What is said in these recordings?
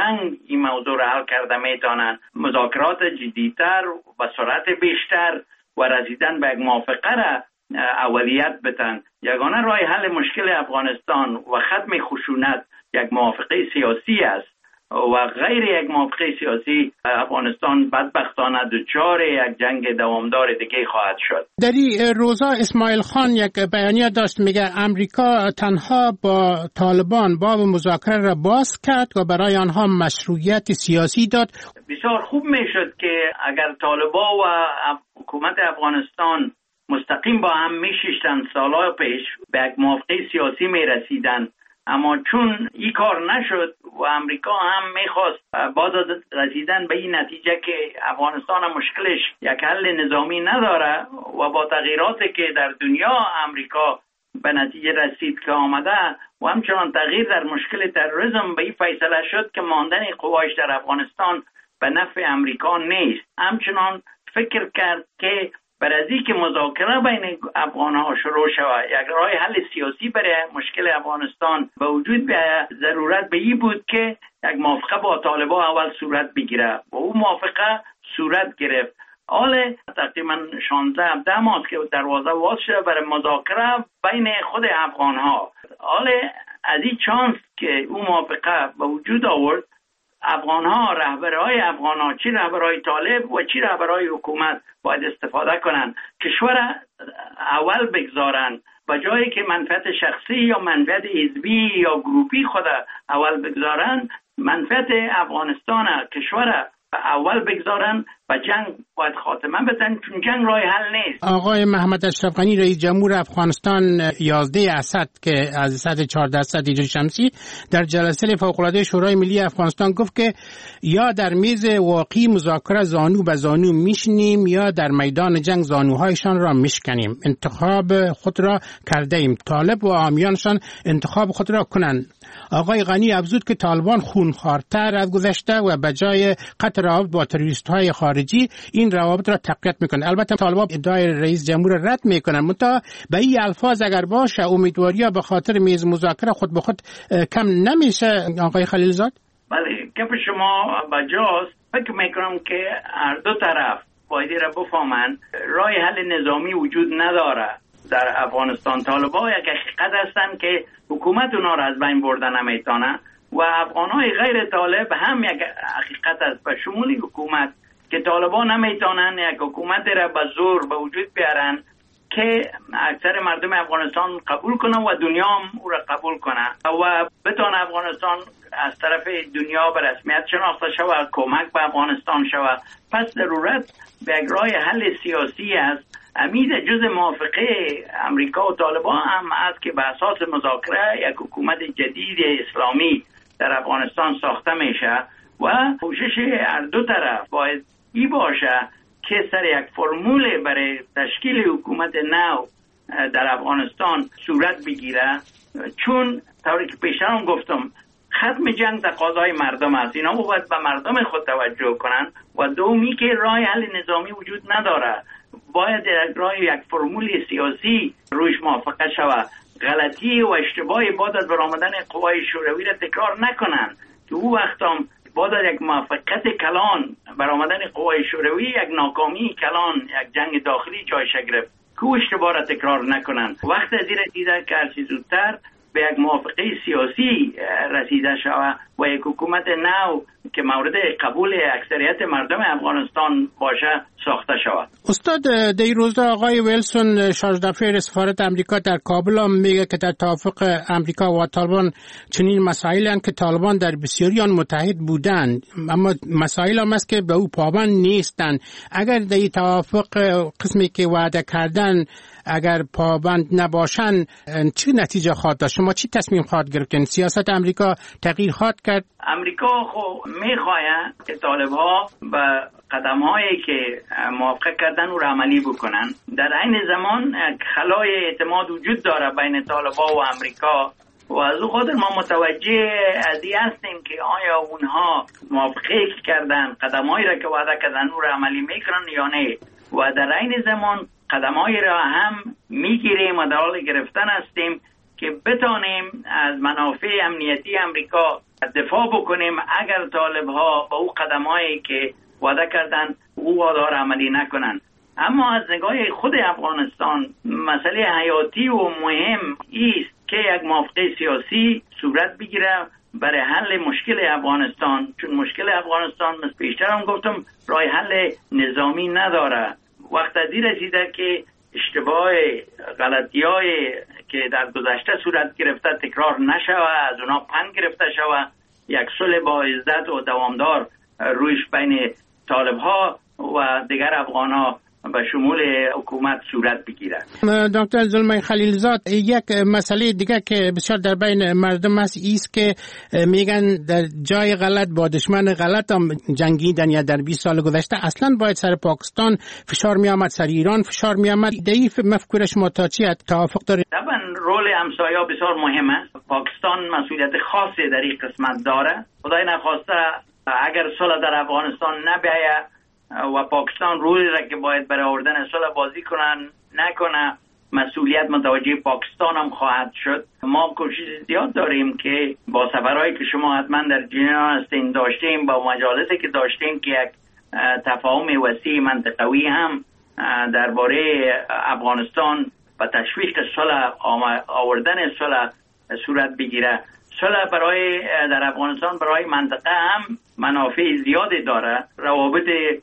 جنگ این موضوع را حل کرده میتونن، مذاکرات جدیتر و سرعت بیشتر و رسیدن به یک موافقه را اولیت بدن. یگانه راه حل مشکل افغانستان و ختم خشونت یک موافقه سیاسی است و غیر یک موافقه سیاسی افغانستان بدبختانه دچار یک جنگ دوامدار دیگه خواهد شد. در این روزا اسماعیل خان یک بیانیه داشت، میگه امریکا تنها با طالبان باب مذاکره را باز کرد و برای آنها مشروعیت سیاسی داد. بسیار خوب میشد که اگر طالبان و حکومت افغانستان مستقیم با هم میشیشتن سالها پیش به یک موافقه سیاسی میرسیدن، اما چون این کار نشد و امریکا هم میخواست بعد از رسیدن به این نتیجه که افغانستان مشکلش یک حل نظامی نداره و با تغییراتی که در دنیا امریکا به نتیجه رسید که آمده و همچنان تغییر در مشکل تروریسم، به این فیصله شد که ماندن قوایش در افغانستان به نفع امریکا نیست. همچنان فکر کرد که برای که مذاکره بین افغان‌ها شروع شود، یک راه حل سیاسی برای مشکل افغانستان به وجود بیاید، ضرورت به این بود که یک موافقه با طالبان اول صورت بگیره و اون موافقه صورت گرفت. حال تقریبا 16-17 ماه که دروازه باز شده برای مذاکره بین خود افغان‌ها. حال از این چانس که اون موافقه به وجود آورد، افغان‌ها، رهبرهای افغان‌ها، چی رهبرهای طالب و چی رهبرهای حکومت باید استفاده کنن، کشور اول بگذارن و جایی که منفعت شخصی یا منفعت حزبی یا گروپی خود اول بگذارن، منفعت افغانستان کشور اول بگذارن و جنگ باید خاتمه بدن، چون جنگ راه حل نیست. آقای محمد اشرف غنی رئیس جمهور افغانستان 11 اسد که از 114 هجری شمسی در جلسه فوق‌العاده شورای ملی افغانستان گفت که یا در میز واقعی مذاکره زانو به زانو میشینیم یا در میدان جنگ زانوهایشان را میشکنیم. انتخاب خود را کرده ایم، طالب و حامیانشان انتخاب خود را کنند. آقای غنی افزود که طالبان خونخوارتر از گذشته و به جای قطع روابط با تروریست‌های خارجی این روابط را تقویت میکنند. البته طالبان ادعای رئیس جمهور رد میکنند، منتها به این الفاظ اگر باشه امیدواریا به خاطر میز مذاکره خود به خود کم نمیشه. آقای خلیلزاد؟ بله، گپ شما بجاست. فکر میکنم که هر دو طرف باید را بفهمند راه حل نظامی وجود نداره در افغانستان. طالبان یک حقیقت هستند که حکومت اونا را از بین بردن نمیتونه و افغانهای غیر طالب هم یک حقیقت است به شمول حکومت که طالبان نمیتونن یک حکومت را به زور به وجود بیارن که اکثر مردم افغانستان قبول کنه و دنیا هم او را قبول کنه و بتونه افغانستان از طرف دنیا به رسمیت شناخته شود، کمک به افغانستان شود. پس ضرورت به یک راه حل سیاسی است. امید جز موافقه امریکا و طالبان هم است که به اساس مذاکره یک حکومت جدید اسلامی در افغانستان ساخته میشه و کوشش هر دو طرف باید ای باشه که سر یک فرمول برای تشکیل حکومت نو در افغانستان صورت بگیره، چون طوری که پیشتر گفتم ختم جنگ تقاضای مردم است. اینا باید به مردم خود توجه کنن و دومی که راه حل نظامی وجود نداره، باید راه یک فرمول سیاسی روش موافقه شود. غلطی و اشتباهی بعد از برآمدن قوای شوروی را تکرار نکنن که او وقت هم بعد از یک موفقیت کلان برآمدن قوای شوروی یک ناکامی کلان، یک جنگ داخلی جایش گرفت که او اشتباه را تکرار نکنن. وقت از این دیده که هرچی زودتر به یک موافقه سیاسی رسیده شود و یک حکومت نو که مورد قبول اکثریت مردم افغانستان باشه ساخته شود. استاد، در روزا آقای ویلسون شاهدافیر سفارت امریکا در کابل هم میگه که در توافق امریکا و طالبان چنین مسائلی هستند که طالبان در بسیاری آن متحد بودند، اما مسائل هم است که به او پابند نیستند. اگر در این توافق قسمی که وعده کردن اگر پابند نباشن چه نتیجه خواهد داشت؟ شما چی تصمیم خواهد گرفتین؟ سیاست امریکا تغییر خواهد کرد؟ امریکا خب میخواهد که طالب‌ها به قدم‌هایی که موافقه کردن او را عملی بکنن. در عین زمان خلای اعتماد وجود داره بین طالب‌ها و امریکا و از او خاطر ما متوجه از این هستیم که آیا اونها موافقه کردن قدم‌هایی را که وعده کردن او را عملی میکنن یا نه، و در عین زمان قدم‌هایی را هم میگیریم و در حال گرفتن هستیم که بتانیم از منافع امنیتی امریکا دفاع بکنیم اگر طالب ها با او قدم هایی که وعده کردن او وعده عملی نکنن. اما از نگاه خود افغانستان مسئله حیاتی و مهم است که یک موافقه سیاسی صورت بگیره برای حل مشکل افغانستان، چون مشکل افغانستان مثل پیشتر هم گفتم راه حل نظامی نداره. وقت ازی رسیده که اشتباه غلطی‌های که در گذشته صورت گرفته تکرار نشوه، از اونا پند گرفته شوه، یک صلح با عزت و دوامدار رویش بین طالب‌ها و دیگر افغان‌ها به شمول حکومت صورت بگیره. دکتر زلمای خلیلزاد، یک مسئله دیگه که بسیار در بین مردم هست ایست که میگن در جای غلط با دشمن غلط هم جنگیدن یا در 20 سال گذشته اصلا باید سر پاکستان فشار می آمد، سر ایران فشار می آمد. ضعیف مفکور شما تا چی توافق داره؟ طبعا رول همسایه‌ها بسیار مهم است. پاکستان مسئولیت خاصی در این قسمت داره. خدای نخواسته اگر صلح در افغانستان نبیاید و پاکستان رولی را که باید برای آوردن صلح بازی کنن نکنه، مسئولیت متوجه پاکستان هم خواهد شد. ما کوشش زیاد داریم که با سفرهایی که شما حتما در جنیوا هستین داشتیم، با مجالسی که داشتیم که یک تفاهم وسیع منطقوی هم درباره افغانستان و تشویق صلح آوردن صلح صورت بگیره. صلح برای در افغانستان برای منطقه هم منافع زیادی داره. روابط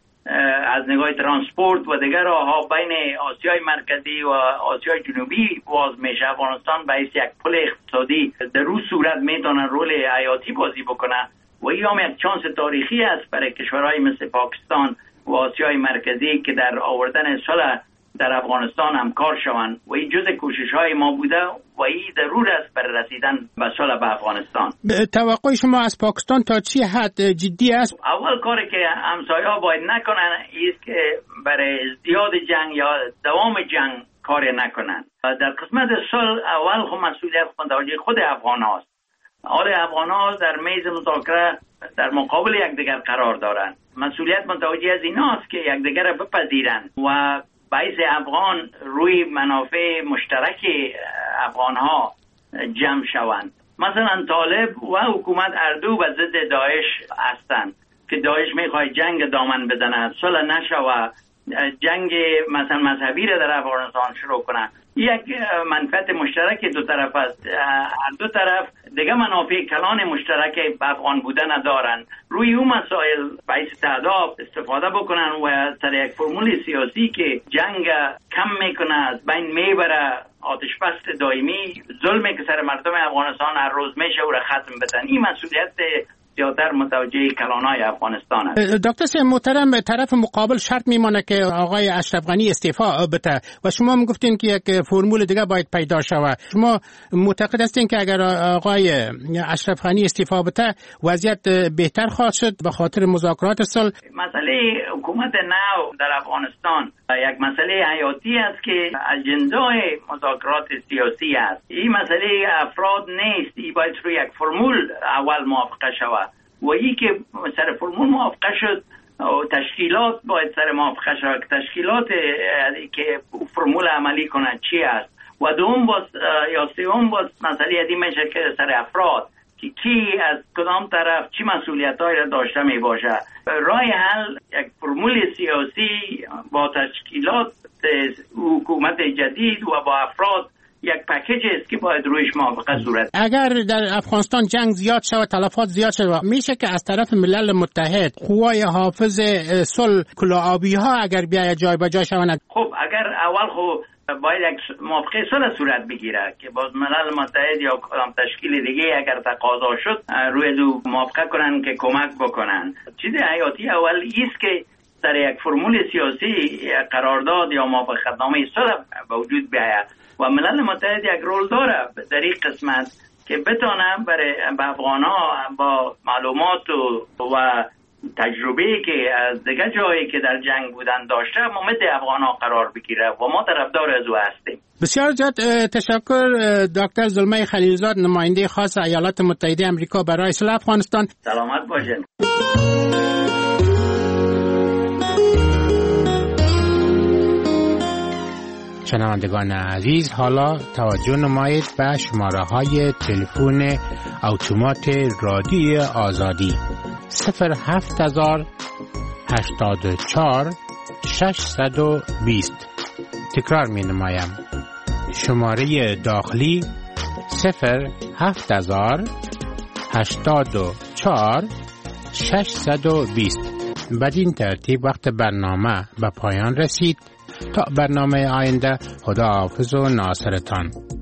از نگاه ترانسپورت و دیگر راهها بین آسیای مرکزی و آسیای جنوبی باز میشه. افغانستان به حیث یک پل اقتصادی در روز صورت میتونه رول حیاتی بازی بکنه و این هم یک چانس تاریخی است برای کشورهای مثل پاکستان و آسیای مرکزی که در آوردن صلح در افغانستان همکار شوند و این جزء کوشش‌های ما بوده و این ضرور است برای رسیدن به صلح به افغانستان. توقع شما از پاکستان تا چی حد جدی است؟ اول کاری که همسایه‌ها باید نکنن است که برای ازدیاد جنگ یا دوام جنگ کاری نکنن. در قسمت صلح اول خود مسئولیت متوجه خود افغان‌ها است. حال افغان‌ها در میز مذاکره در مقابل یکدیگر قرار دارند. مسئولیت متوجه از ایناست که یکدیگر را بپذیرند و باعث افغان روی منافع مشترک افغان‌ها جمع شوند. مثلا طالب و حکومت اردو به ضد داعش هستند که داعش میخواد جنگ دامن بزنه، صلح نشوه، جنگ مثلا مذهبی را در افغانستان شروع کنه. یک منفعت مشترک دو طرف است. هر دو طرف دیگه منافع کلان مشترک به افغان بودن ندارن. روی اون مسائل باعث تهداب استفاده بکنن و سر یک فرمول سیاسی که جنگ کم میکنه، از بین میبره، آتش بس دائمی، ظلمی که سر مردم افغانستان هر روز میشه و را ختم بدن. این مسئولیت زیادتر متوجه کلانای افغانستان است. دکتر سید محترم، طرف مقابل شرط میمانه که آقای اشرف غنی استعفا بده و شما هم گفتین که یک فرمول دیگه باید پیدا شود. شما معتقد هستین که اگر آقای اشرف غنی استعفا بده وضعیت بهتر خواهد شد به خاطر مذاکرات صلح؟ مسئله حکومت نو در افغانستان یک مسئله حیاتی است که اجندای مذاکرات سیاسی است. این مسئله افراد نیست. این باید روی یک فرمول اول موافقه شود و این که سر فرمول موافقه شد تشکیلات باید سر موافقه شود. تشکیلات که فرمول عملی کنند چی است و دوم باز یا سوم باز مسئله ادی میشه که سر افراد که کی از کدام طرف چی مسئولیت‌هایی را داشته می باشه. راه حل یک فرمول سیاسی با تشکیلات حکومت جدید و با افراد یک پکیج است که باید رویش موافقه صورت. اگر در افغانستان جنگ زیاد شود، تلفات زیاد شود، میشه که از طرف ملل متحد قوای حافظ صلح کلاه‌آبی ها اگر بیاید جای به جای شوند؟ خب اگر اول باید یک موافقه صلح صورت بگیره که باز ملل متحد یا کدام تشکیل دیگه اگر تقاضا شد روی دو موافقه کنن که کمک بکنن. چیز حیاتی اول است که در یک فرمول سیاسی قرارداد یا موافقتنامه صلح به وجود بیاید و ملل متحد یک رول داره در این قسمت که بتونه برای افغان‌ها با معلومات و تجربه‌ای که از دیگه جایی که در جنگ بودن داشته ممد افغان‌ها قرار بگیره و ما طرفدار از او هستیم. بسیار زیاد تشکر دکتر زلمای خلیلزاد، نماینده خاص ایالات متحده آمریکا برای صلح افغانستان. سلامت باشین. شنوندگان عزیز، حالا توجه نمایید به شماره های تلفن اتومات رادیوی آزادی 07084 620. تکرار می نمایم. شماره داخلی 07084 620. بدین ترتیب وقت برنامه به پایان رسید. تا برنامه آینده، خدا حافظ و ناصرتان.